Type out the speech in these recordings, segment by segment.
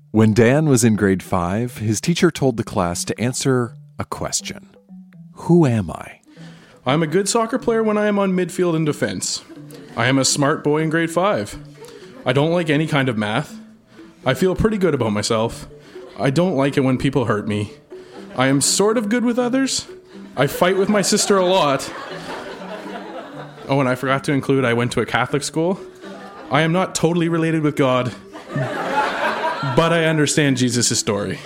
When Dan was in grade 5, his teacher told the class to answer a question. Who am I? I'm a good soccer player when I am on midfield and defense. I am a smart boy in grade 5. I don't like any kind of math. I feel pretty good about myself. I don't like it when people hurt me. I am sort of good with others. I fight with my sister a lot. Oh, and I forgot to include I went to a Catholic school. I am not totally related with God, but I understand Jesus' story.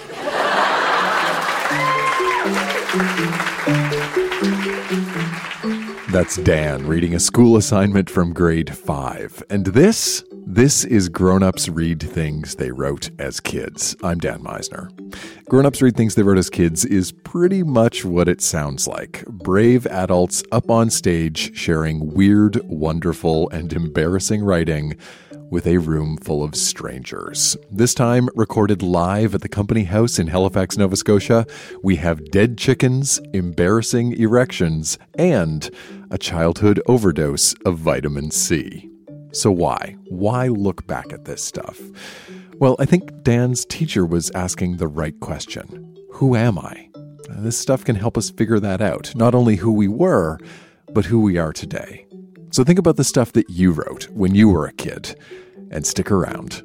That's Dan reading a school assignment from grade 5. And this is Grown Ups Read Things They Wrote as Kids. I'm Dan Meisner. Grown Ups Read Things They Wrote as Kids is pretty much what it sounds like. Brave adults up on stage sharing weird, wonderful, and embarrassing writing with a room full of strangers. This time, recorded live at the Company House in Halifax, Nova Scotia, we have dead chickens, embarrassing erections, and a childhood overdose of vitamin C. So why? Why look back at this stuff? Well, I think Dan's teacher was asking the right question. Who am I? This stuff can help us figure that out. Not only who we were, but who we are today. So think about the stuff that you wrote when you were a kid, and stick around.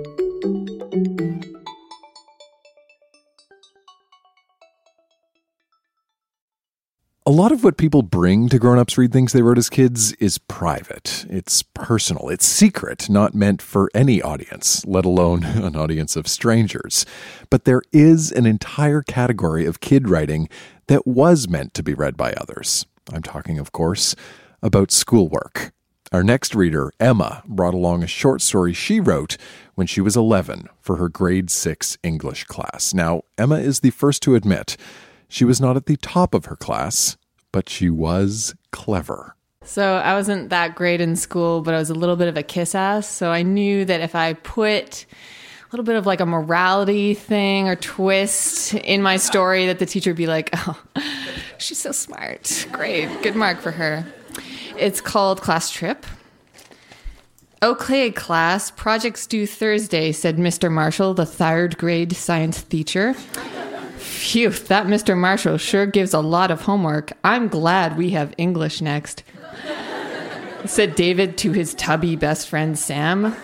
A lot of what people bring to Grown Ups Read Things They Wrote as Kids is private. It's personal. It's secret, not meant for any audience, let alone an audience of strangers. But there is an entire category of kid writing that was meant to be read by others. I'm talking, of course, about schoolwork. Our next reader, Emma, brought along a short story she wrote when she was 11 for her grade 6 English class. Now, Emma is the first to admit she was not at the top of her class, but she was clever. So I wasn't that great in school, but I was a little bit of a kiss ass. So I knew that if I put a little bit of like a morality thing or twist in my story, that the teacher would be like, oh, she's so smart. Great. Good mark for her. It's called Class Trip. Okay, class, project's due Thursday, said Mr. Marshall, the 3rd grade science teacher. Phew, that Mr. Marshall sure gives a lot of homework. I'm glad we have English next, said David to his tubby best friend, Sam.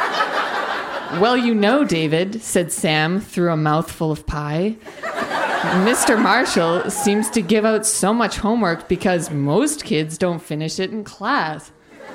Well, you know, David, said Sam through a mouthful of pie. Mr. Marshall seems to give out so much homework because most kids don't finish it in class.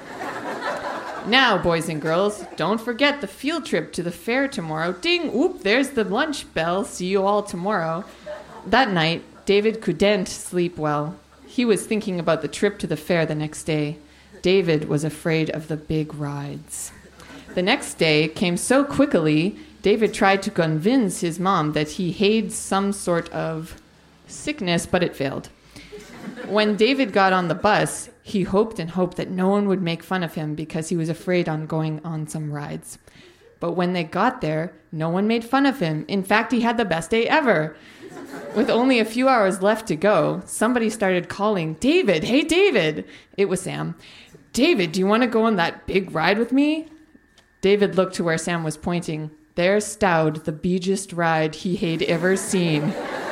Now, boys and girls, don't forget the field trip to the fair tomorrow. Ding, oop, there's the lunch bell. See you all tomorrow. That night, David couldn't sleep well. He was thinking about the trip to the fair the next day. David was afraid of the big rides. The next day came so quickly, David tried to convince his mom that he had some sort of sickness, but it failed. When David got on the bus, he hoped and hoped that no one would make fun of him because he was afraid on going on some rides. But when they got there, no one made fun of him. In fact, he had the best day ever. With only a few hours left to go, somebody started calling, David, hey, David. It was Sam. David, do you want to go on that big ride with me? David looked to where Sam was pointing. There stowed the biggest ride he had ever seen.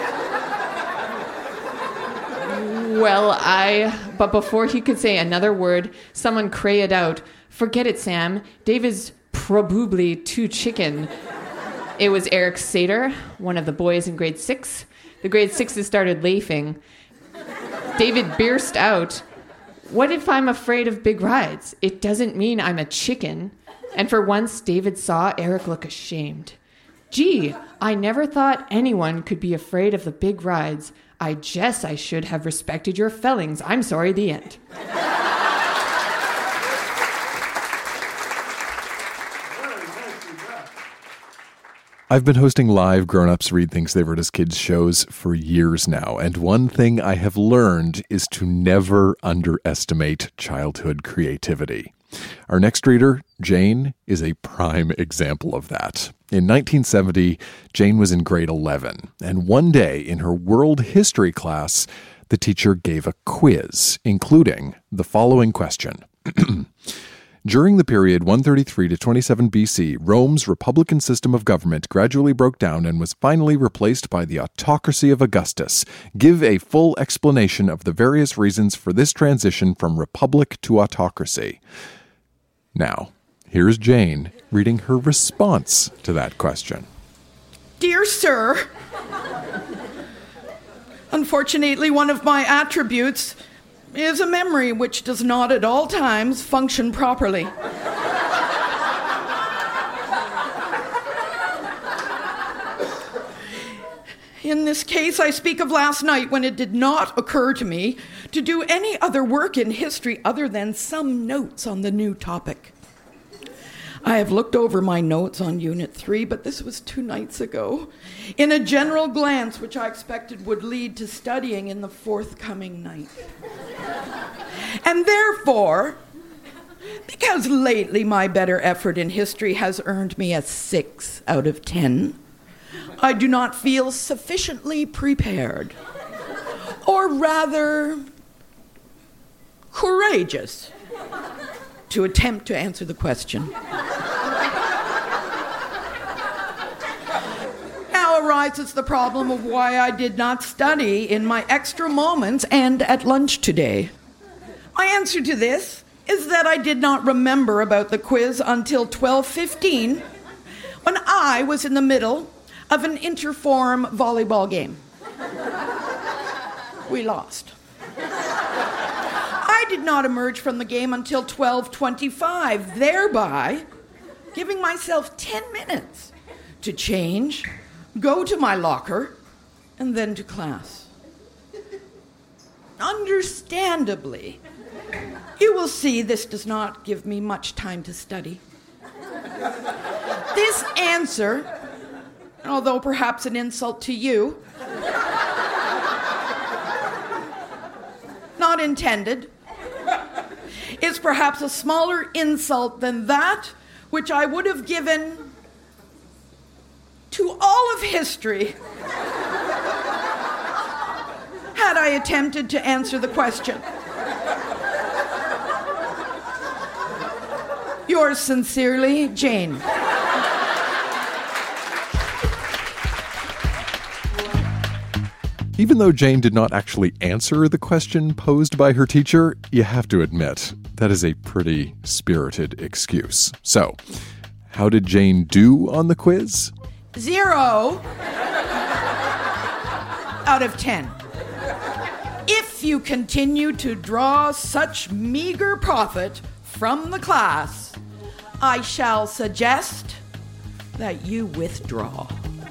But before he could say another word, someone cried out, forget it, Sam. David's probably too chicken. It was Eric Sater, one of the boys in grade 6. The grade 6s started laughing. David burst out, what if I'm afraid of big rides? It doesn't mean I'm a chicken. And for once, David saw Eric look ashamed. Gee, I never thought anyone could be afraid of the big rides. I guess I should have respected your feelings. I'm sorry, the end. I've been hosting live Grown Ups Read Things They Wrote as Kids shows for years now, and one thing I have learned is to never underestimate childhood creativity. Our next reader, Jane, is a prime example of that. In 1970, Jane was in grade 11, and one day in her world history class, the teacher gave a quiz, including the following question. During the period 133 to 27 BC, Rome's republican system of government gradually broke down and was finally replaced by the autocracy of Augustus. Give a full explanation of the various reasons for this transition from republic to autocracy. Now, here's Jane reading her response to that question. Dear Sir, unfortunately, one of my attributes is a memory which does not at all times function properly. In this case, I speak of last night when it did not occur to me to do any other work in history other than some notes on the new topic. I have looked over my notes on Unit 3, but this was 2 nights ago, in a general glance which I expected would lead to studying in the forthcoming night. And therefore, because lately my better effort in history has earned me a 6 out of 10, I do not feel sufficiently prepared, or rather, courageous, to attempt to answer the question. Now arises the problem of why I did not study in my extra moments and at lunch today. My answer to this is that I did not remember about the quiz until 12:15, when I was in the middle of an interform volleyball game. We lost. I did not emerge from the game until 12:25, thereby giving myself 10 minutes to change, go to my locker, and then to class. Understandably, you will see this does not give me much time to study. This answer, although perhaps an insult to you, not intended, is perhaps a smaller insult than that which I would have given to all of history had I attempted to answer the question. Yours sincerely, Jane. Even though Jane did not actually answer the question posed by her teacher, you have to admit, that is a pretty spirited excuse. So, how did Jane do on the quiz? 0 out of 10. If you continue to draw such meager profit from the class, I shall suggest that you withdraw.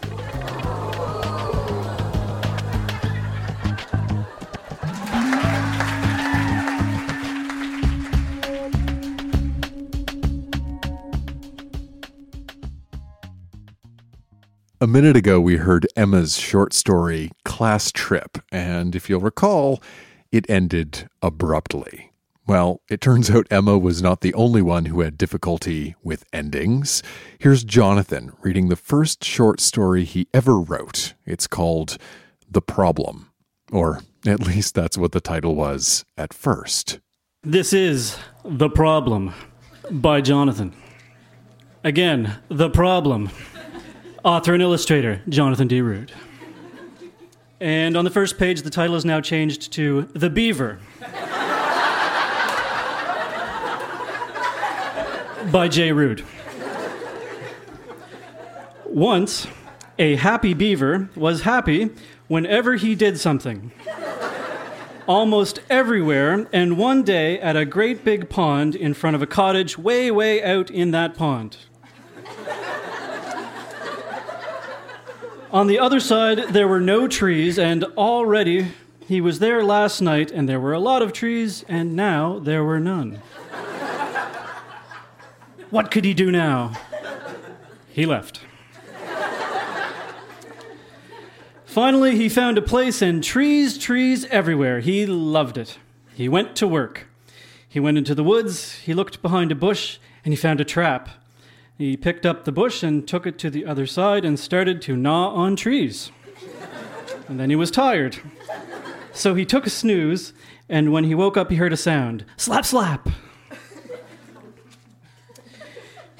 A minute ago, we heard Emma's short story, Class Trip, and if you'll recall, it ended abruptly. Well, it turns out Emma was not the only one who had difficulty with endings. Here's Jonathan reading the first short story he ever wrote. It's called The Problem, or at least that's what the title was at first. This is The Problem by Jonathan. Again, The Problem. Author and illustrator, Jonathan D. Rood. And on the first page, the title is now changed to The Beaver by J. Rood. Once, a happy beaver was happy whenever he did something. Almost everywhere, and one day at a great big pond in front of a cottage way, way out in that pond. On the other side, there were no trees, and already he was there last night, and there were a lot of trees, and now there were none. What could he do now? He left. Finally, he found a place, and trees everywhere. He loved it. He went to work. He went into the woods, he looked behind a bush, and he found a trap. He picked up the bush and took it to the other side and started to gnaw on trees. And then he was tired. So he took a snooze, and when he woke up, he heard a sound. Slap, slap.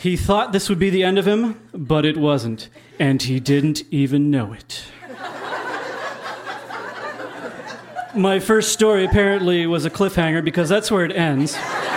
He thought this would be the end of him, but it wasn't, and he didn't even know it. My first story apparently was a cliffhanger because that's where it ends.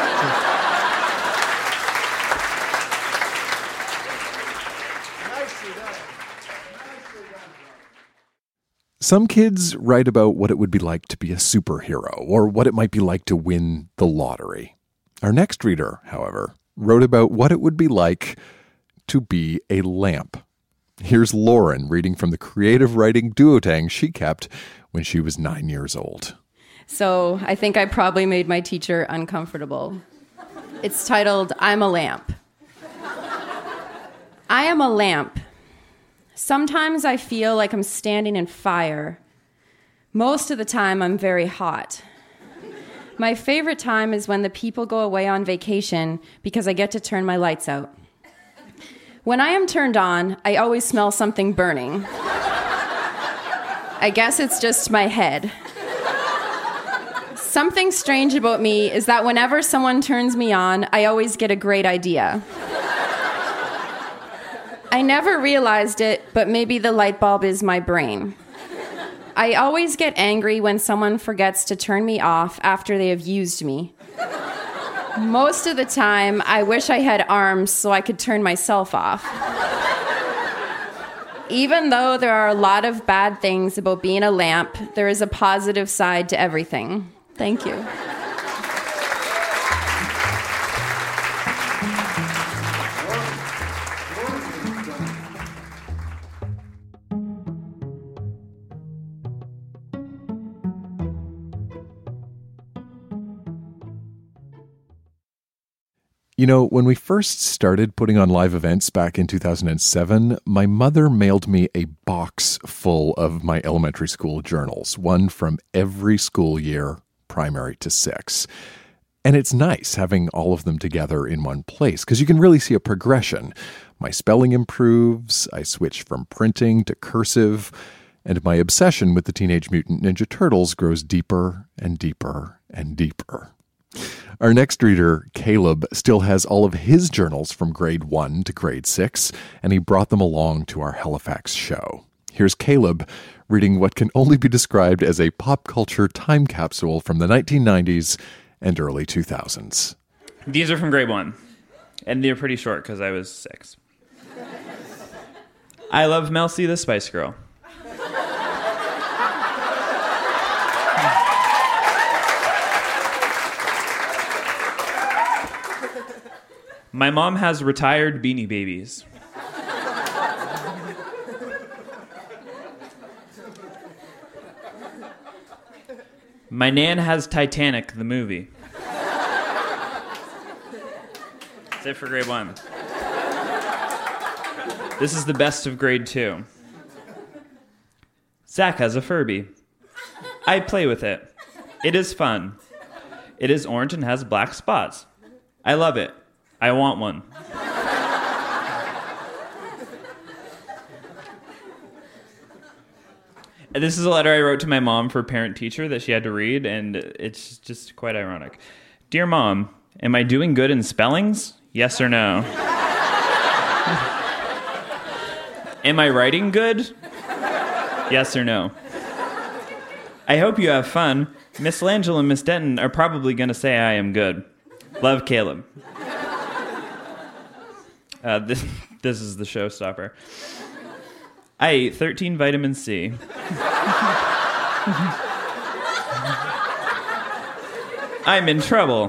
Some kids write about what it would be like to be a superhero or what it might be like to win the lottery. Our next reader, however, wrote about what it would be like to be a lamp. Here's Lauren reading from the creative writing duotang she kept when she was 9 years old. So I think I probably made my teacher uncomfortable. It's titled, I'm a Lamp. I am a lamp. Sometimes I feel like I'm standing in fire. Most of the time, I'm very hot. My favorite time is when the people go away on vacation because I get to turn my lights out. When I am turned on, I always smell something burning. I guess it's just my head. Something strange about me is that whenever someone turns me on, I always get a great idea. I never realized it, but maybe the light bulb is my brain. I always get angry when someone forgets to turn me off after they have used me. Most of the time, I wish I had arms so I could turn myself off. Even though there are a lot of bad things about being a lamp, there is a positive side to everything. Thank you. You know, when we first started putting on live events back in 2007, my mother mailed me a box full of my elementary school journals, one from every school year, primary to 6. And it's nice having all of them together in one place because you can really see a progression. My spelling improves, I switch from printing to cursive, and my obsession with the Teenage Mutant Ninja Turtles grows deeper and deeper and deeper. Our next reader, Caleb, still has all of his journals from grade 1 to grade 6, and he brought them along to our Halifax show. Here's Caleb reading what can only be described as a pop culture time capsule from the 1990s and early 2000s. These are from grade 1, and they're pretty short because I was 6. I love Mel C, the Spice Girl. My mom has retired Beanie Babies. My nan has Titanic, the movie. That's it for grade 1. This is the best of grade 2. Zach has a Furby. I play with it. It is fun. It is orange and has black spots. I love it. I want one. And this is a letter I wrote to my mom for parent-teacher that she had to read, and it's just quite ironic. Dear Mom, am I doing good in spellings? Yes or no? Am I writing good? Yes or no? I hope you have fun. Miss Langell and Miss Denton are probably going to say I am good. Love, Caleb. This is the showstopper. I ate 13 vitamin C. I'm in trouble.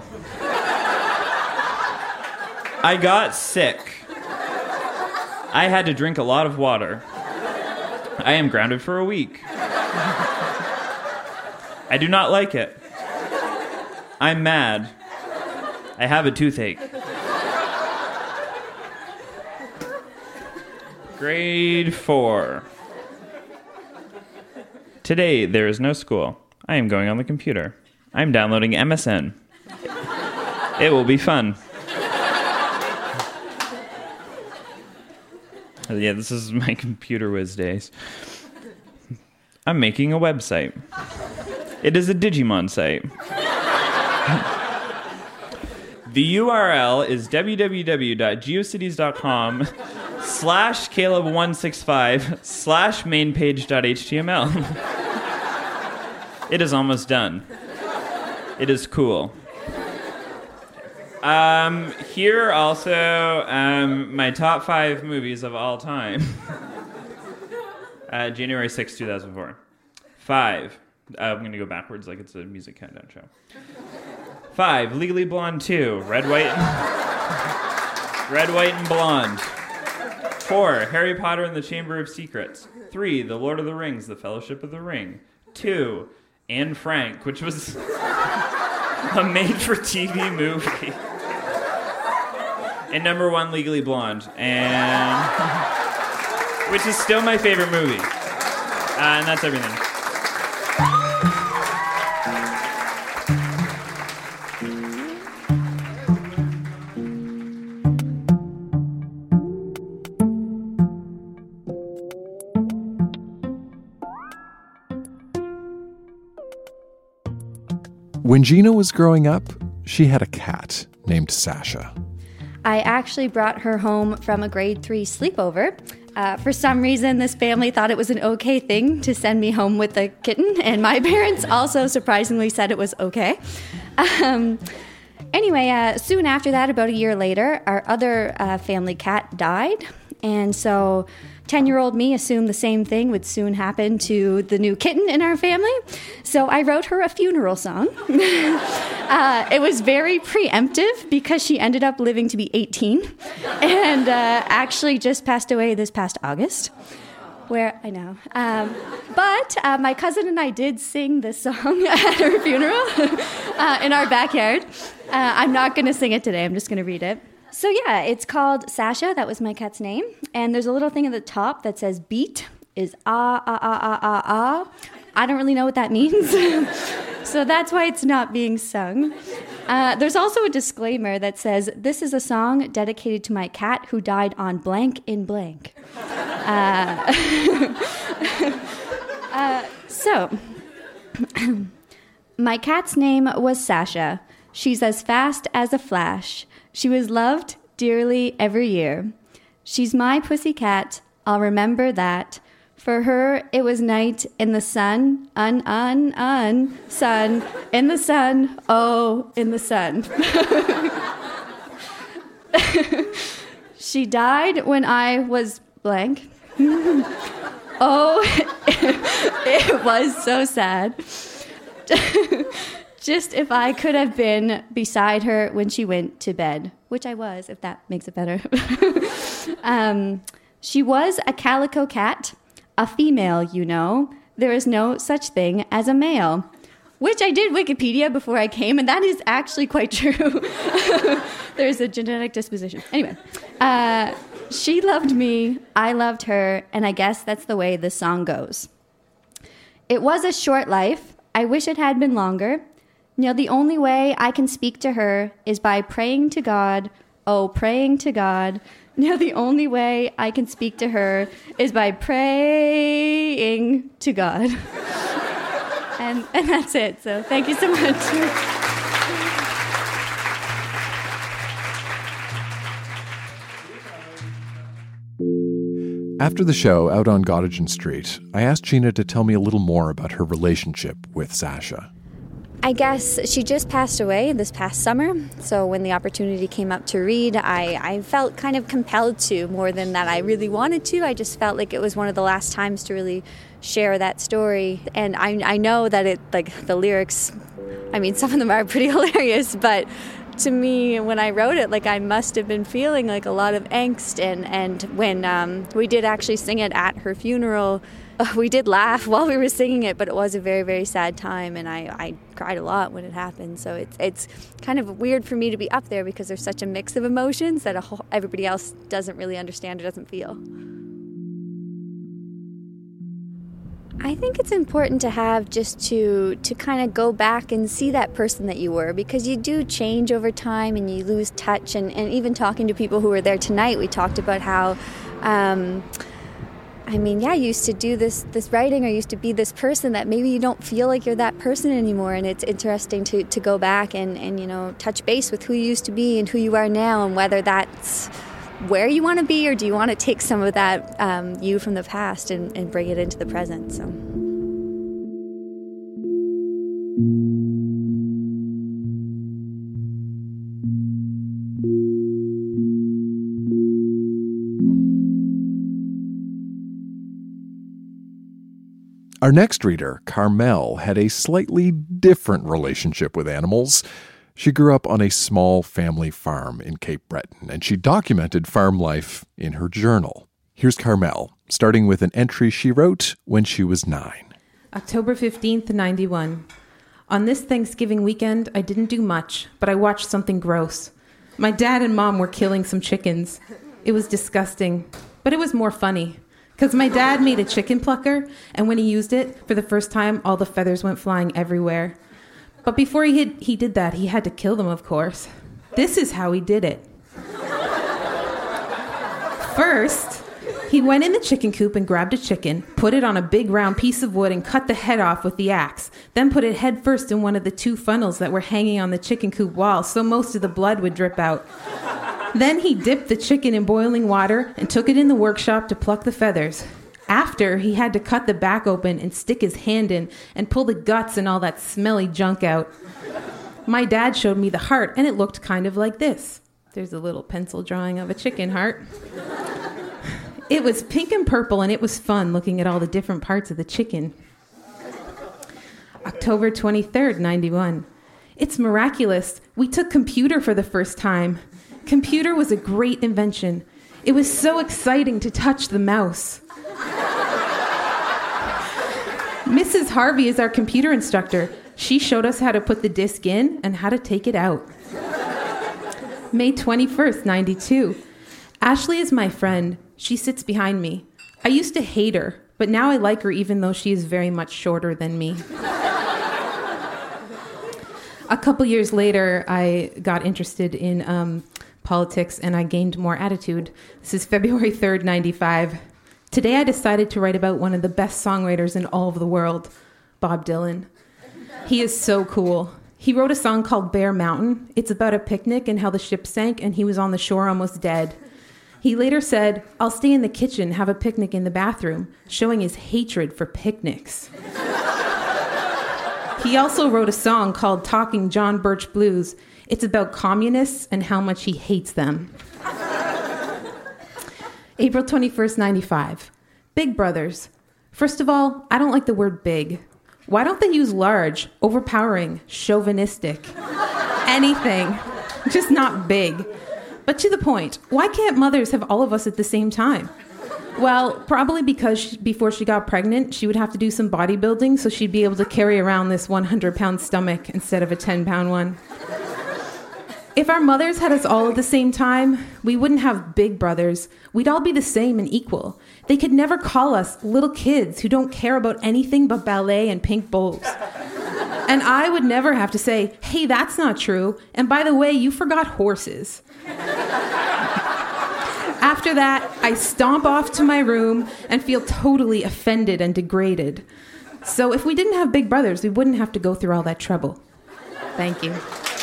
I got sick. I had to drink a lot of water. I am grounded for a week. I do not like it. I'm mad. I have a toothache. Grade 4. Today, there is no school. I am going on the computer. I'm downloading MSN. It will be fun. Yeah, this is my computer whiz days. I'm making a website. It is a Digimon site. The URL is www.geocities.com/caleb165/mainpage.html. It is almost done. It is cool. Here are also my top 5 movies of all time. January 6, 2004. 5. I'm going to go backwards like it's a music countdown show. 5. Legally Blonde 2. Red, White, and Blonde. 4. Harry Potter and the Chamber of Secrets. 3. The Lord of the Rings, The Fellowship of the Ring. 2. Anne Frank, which was a made-for-TV movie. And number 1, Legally Blonde, and which is still my favorite movie. And that's everything. When Gina was growing up, she had a cat named Sasha. I actually brought her home from a grade 3 sleepover. For some reason, this family thought it was an okay thing to send me home with a kitten, and my parents also surprisingly said it was okay. Anyway, soon after that, about a year later, our other family cat died, and so 10-year-old me assumed the same thing would soon happen to the new kitten in our family. So I wrote her a funeral song. It was very preemptive because she ended up living to be 18 and actually just passed away this past August. Where, I know. But my cousin and I did sing this song at her funeral in our backyard. I'm not going to sing it today. I'm just going to read it. So yeah, it's called Sasha. That was my cat's name. And there's a little thing at the top that says beat is ah, ah, ah, ah, ah, ah. I don't really know what that means. So that's why it's not being sung. There's also a disclaimer that says, this is a song dedicated to my cat who died on blank in blank. So, my cat's name was Sasha. She's as fast as a flash. She was loved dearly every year. She's my pussy cat, I'll remember that. For her, it was night in the sun, sun, in the sun, oh, in the sun. She died when I was blank. Oh, it was so sad. Just if I could have been beside her when she went to bed, which I was, if that makes it better. She was a calico cat, a female, you know. There is no such thing as a male, which I did Wikipedia before I came, and that is actually quite true. There's a genetic disposition. Anyway, she loved me, I loved her, and I guess that's the way this song goes. It was a short life. I wish it had been longer. Now, the only way I can speak to her is by praying to God. Oh, praying to God. Now, the only way I can speak to her is by praying to God. and that's it. So thank you so much. After the show, out on Gottingen Street, I asked Gina to tell me a little more about her relationship with Sasha. I guess she just passed away this past summer, so when the opportunity came up to read, I felt kind of compelled to, more than that I really wanted to. I just felt like it was one of the last times to really share that story. And I know that it, like, the lyrics, I mean, some of them are pretty hilarious, but to me, when I wrote it, like, I must have been feeling like a lot of angst. And when we did actually sing it at her funeral, we did laugh while we were singing it, but it was a very, very sad time, and I cried a lot when it happened. So it's kind of weird for me to be up there because there's such a mix of emotions that everybody else doesn't really understand or doesn't feel. I think it's important to have just to kind of go back and see that person that you were, because you do change over time and you lose touch. And even talking to people who were there tonight, we talked about how I mean, yeah, you used to do this writing or used to be this person that maybe you don't feel like you're that person anymore. And it's interesting to go back and, you know, touch base with who you used to be and who you are now, and whether that's where you want to be, or do you want to take some of that you from the past and bring it into the present. So. Our next reader, Carmel, had a slightly different relationship with animals. She grew up on a small family farm in Cape Breton, and she documented farm life in her journal. Here's Carmel, starting with an entry she wrote when she was 9. October 15th, 91. On this Thanksgiving weekend, I didn't do much, but I watched something gross. My dad and mom were killing some chickens. It was disgusting, but it was more funny. Because my dad made a chicken plucker, and when he used it, for the first time, all the feathers went flying everywhere. But before he did that, he had to kill them, of course. This is how he did it. First, he went in the chicken coop and grabbed a chicken, put it on a big round piece of wood and cut the head off with the axe, then put it head first in one of the 2 funnels that were hanging on the chicken coop wall so most of the blood would drip out. Then he dipped the chicken in boiling water and took it in the workshop to pluck the feathers. After, he had to cut the back open and stick his hand in and pull the guts and all that smelly junk out. My dad showed me the heart, and it looked kind of like this. There's a little pencil drawing of a chicken heart. It was pink and purple, and it was fun looking at all the different parts of the chicken. October 23rd, 91. It's miraculous. We took computer for the first time. Computer was a great invention. It was so exciting to touch the mouse. Mrs. Harvey is our computer instructor. She showed us how to put the disk in and how to take it out. May 21st, 92. Ashley is my friend. She sits behind me. I used to hate her, but now I like her even though she is very much shorter than me. A couple years later, I got interested in politics, and I gained more attitude. This is February 3rd, 95. Today I decided to write about one of the best songwriters in all of the world, Bob Dylan. He is so cool. He wrote a song called Bear Mountain. It's about a picnic and how the ship sank and he was on the shore almost dead. He later said, "I'll stay in the kitchen, have a picnic in the bathroom," showing his hatred for picnics. He also wrote a song called Talking John Birch Blues. It's about communists and how much he hates them. April 21st, 95. Big Brothers. First of all, I don't like the word big. Why don't they use large, overpowering, chauvinistic? Anything, just not big. But to the point, why can't mothers have all of us at the same time? Well, probably because before she got pregnant, she would have to do some bodybuilding so she'd be able to carry around this 100-pound stomach instead of a 10-pound one. If our mothers had us all at the same time, we wouldn't have big brothers. We'd all be the same and equal. They could never call us little kids who don't care about anything but ballet and pink bowls. And I would never have to say, "Hey, that's not true. And by the way, you forgot horses." After that, I stomp off to my room and feel totally offended and degraded. So if we didn't have big brothers, we wouldn't have to go through all that trouble. Thank you.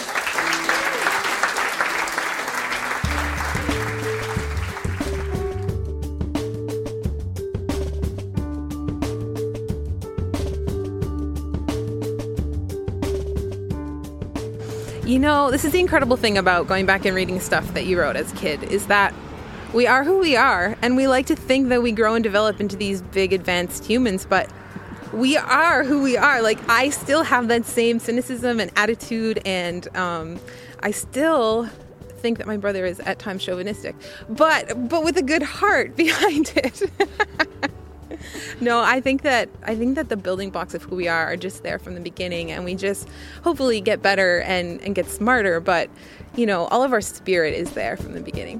You know, this is the incredible thing about going back and reading stuff that you wrote as a kid, is that we are who we are, and we like to think that we grow and develop into these big advanced humans, but we are who we are. Like, I still have that same cynicism and attitude, and I still think that my brother is at times chauvinistic, but with a good heart behind it. No, I think that the building blocks of who we are just there from the beginning, and we just hopefully get better and get smarter, but you know, all of our spirit is there from the beginning.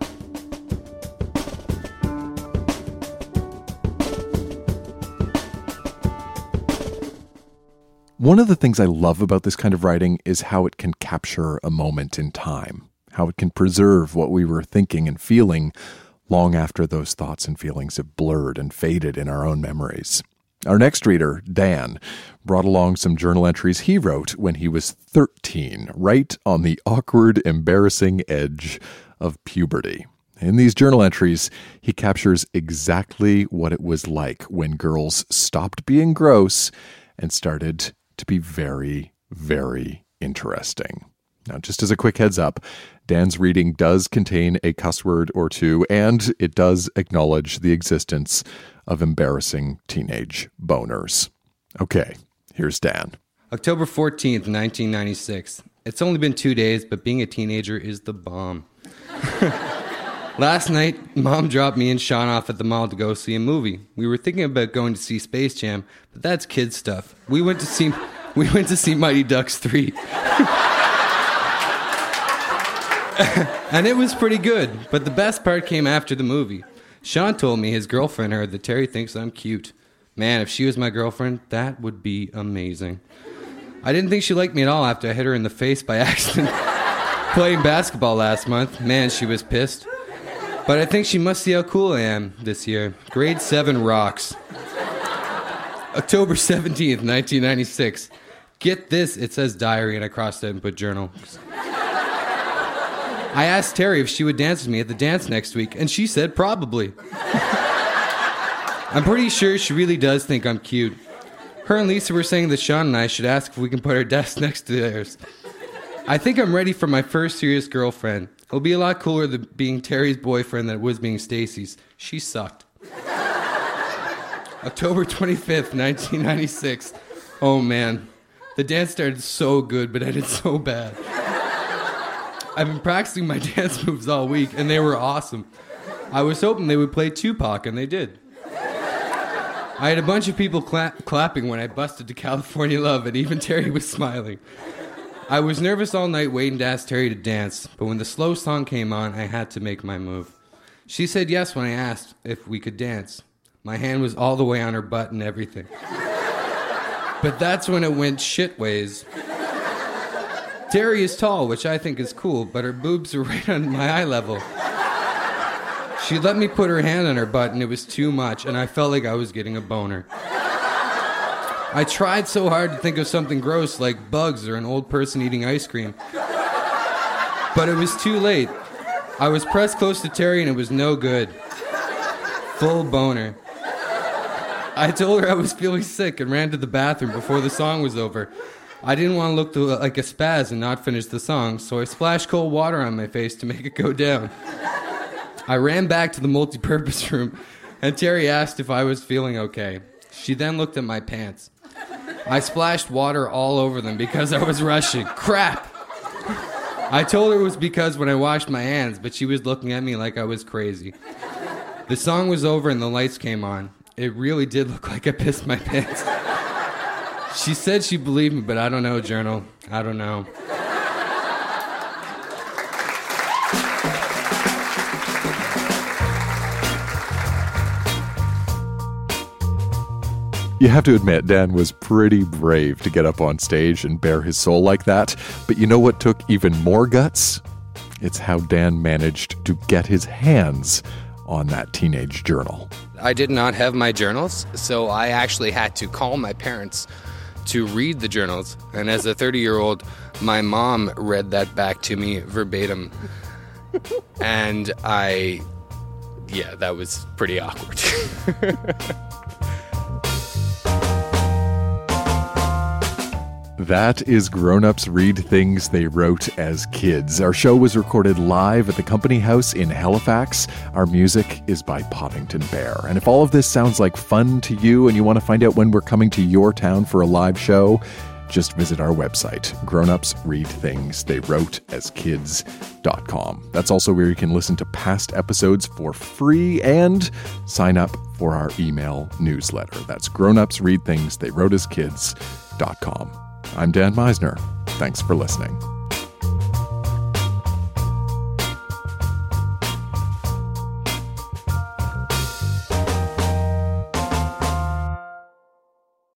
One of the things I love about this kind of writing is how it can capture a moment in time, how it can preserve what we were thinking and feeling long after those thoughts and feelings have blurred and faded in our own memories. Our next reader, Dan, brought along some journal entries he wrote when he was 13, right on the awkward, embarrassing edge of puberty. In these journal entries, he captures exactly what it was like when girls stopped being gross and started to be very, very interesting. Now, just as a quick heads up, Dan's reading does contain a cuss word or two, and it does acknowledge the existence of embarrassing teenage boners. Okay, here's Dan. October 14th, 1996. It's only been 2 days, but being a teenager is the bomb. Last night, Mom dropped me and Sean off at the mall to go see a movie. We were thinking about going to see Space Jam, but that's kid stuff. We went to see Mighty Ducks 3. And it was pretty good, but the best part came after the movie. Sean told me his girlfriend heard that Terry thinks I'm cute. Man, if she was my girlfriend, that would be amazing. I didn't think she liked me at all after I hit her in the face by accident playing basketball last month. Man, she was pissed. But I think she must see how cool I am this year. Grade 7 rocks. October 17th, 1996. Get this, it says diary, and I crossed out and put journal. I asked Terry if she would dance with me at the dance next week, and she said probably. I'm pretty sure she really does think I'm cute. Her and Lisa were saying that Sean and I should ask if we can put our desks next to theirs. I think I'm ready for my first serious girlfriend. It'll be a lot cooler than being Terry's boyfriend than it was being Stacy's. She sucked. October 25th, 1996. Oh man, the dance started so good, but ended so bad. I've been practicing my dance moves all week, and they were awesome. I was hoping they would play Tupac, and they did. I had a bunch of people clapping when I busted to California Love, and even Terry was smiling. I was nervous all night waiting to ask Terry to dance, but when the slow song came on, I had to make my move. She said yes when I asked if we could dance. My hand was all the way on her butt and everything. But that's when it went shitways. Terry is tall, which I think is cool, but her boobs are right on my eye level. She let me put her hand on her butt, and it was too much, and I felt like I was getting a boner. I tried so hard to think of something gross like bugs or an old person eating ice cream. But it was too late. I was pressed close to Terry, and it was no good. Full boner. I told her I was feeling sick and ran to the bathroom before the song was over. I didn't want to look like a spaz and not finish the song, so I splashed cold water on my face to make it go down. I ran back to the multi-purpose room, and Terry asked if I was feeling okay. She then looked at my pants. I splashed water all over them because I was rushing. Crap! I told her it was because when I washed my hands, but she was looking at me like I was crazy. The song was over and the lights came on. It really did look like I pissed my pants. She said she believed me, but I don't know, Journal. I don't know. You have to admit, Dan was pretty brave to get up on stage and bare his soul like that. But you know what took even more guts? It's how Dan managed to get his hands on that teenage journal. I did not have my journals, so I actually had to call my parents to read the journals. And as a 30-year-old, my mom read that back to me verbatim. And that was pretty awkward. That is Grown-Ups Read Things They Wrote as Kids. Our show was recorded live at the Company House in Halifax. Our music is by Poddington Bear. And if all of this sounds like fun to you and you want to find out when we're coming to your town for a live show, just visit our website, grownupsreadthingsttheywroteaskids.com. That's also where you can listen to past episodes for free and sign up for our email newsletter. That's grownupsreadthingsttheywroteaskids.com. I'm Dan Meisner. Thanks for listening.